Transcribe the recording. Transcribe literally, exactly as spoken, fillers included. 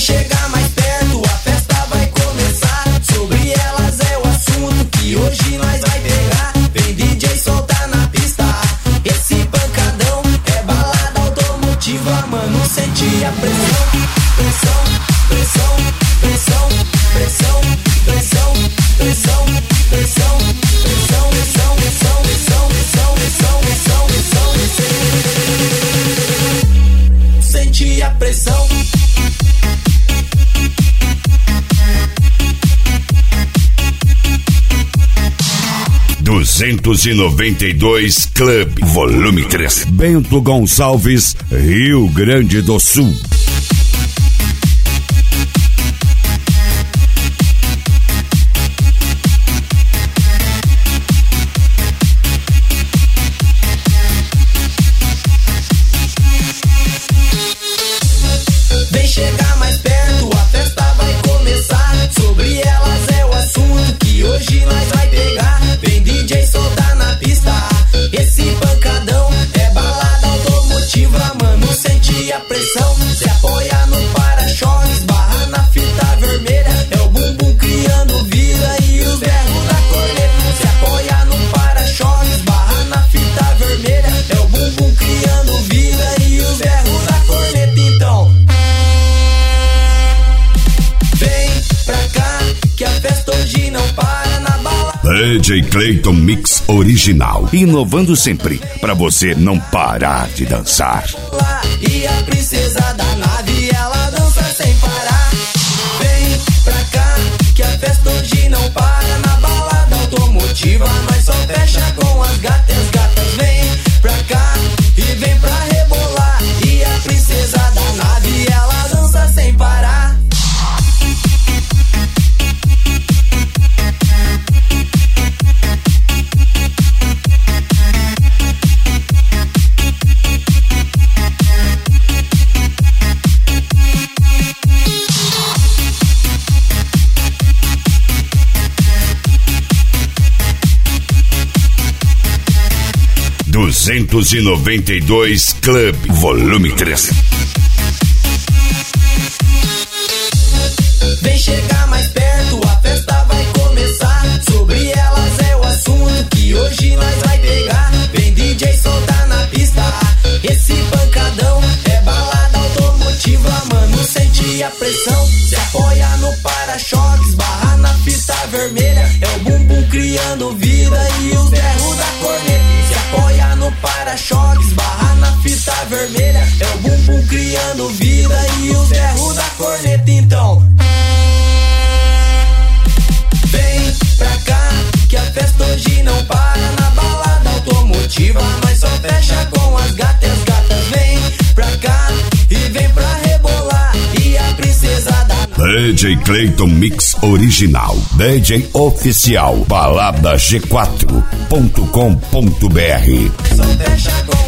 chegar mais perto, a festa vai começar. Sobre elas é o assunto que hoje nós vai pegar. Vem D J soltar na pista, esse pancadão é balada automotiva, mano, sente a pressão. Pressão, pressão, pressão, pressão, pressão, pressão, pressão, pressão, pressão, pressão, pressão, pressão, pressão, pressão, pressão, sente a pressão. duzentos e noventa e dois Club, volume três, Bento Gonçalves, Rio Grande do Sul. Vem chegar mais perto, a festa vai começar. Sobre elas é o assunto que hoje nós vai pegar. Vem D J soltar na pista, esse pancadão é balada automotiva, mano, sente a pressão. Se apoia no para-choques, barra na fita vermelha, é o bumbum criando vida e os berros da corneta. Se apoia no para-choques, barra na fita vermelha, é o bumbum criando vida e os berros da corneta. Então vem pra cá que a festa hoje não para na balada. D J Clayton Mix original, inovando sempre pra você não parar de dançar. E a princesa da nave, ela dança sem parar. Vem pra cá que a festa hoje não para na balada automotiva, nós só fecha com as gatas, as gatas vem pra cá e vem pra rebolar. E a princesa da nave, ela dança sem parar. duzentos e noventa e dois Club, volume três. Vem chegar mais perto, a festa vai começar. Sobre elas é o assunto que hoje nós vai pegar. Vem D J soltar na pista, esse pancadão é balada automotiva, mano, sente a pressão. Se apoia no para-choques, barra na fita vermelha, é o bumbum criando vida e os berros da corneta. Se apoia no para-choques, barra na fita vermelha, é o bumbum criando vida e os berros da corneta. Então vem pra cá que a festa hoje não para na balada automotiva, nós só fecha com as gatas, as gatas vem pra cá e vem pra rebolar. E a princesa da D J Clayton Mix original, D J oficial, balada g quatro ponto com ponto b r. só fecha com